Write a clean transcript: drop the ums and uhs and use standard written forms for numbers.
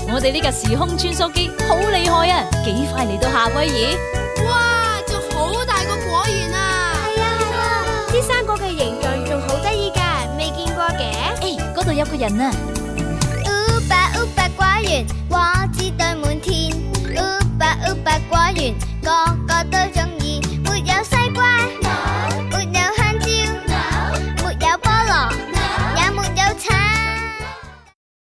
我哋呢架時空穿梭機好厲害啊，幾快嚟到夏威夷。 哇，仲好大個果園啊！ 係啊，啲生果嘅形狀仲好得意噶，未見過嘅。 嗰度有個人啊。 烏巴果園，果子堆滿天。烏巴果園，個個都中意。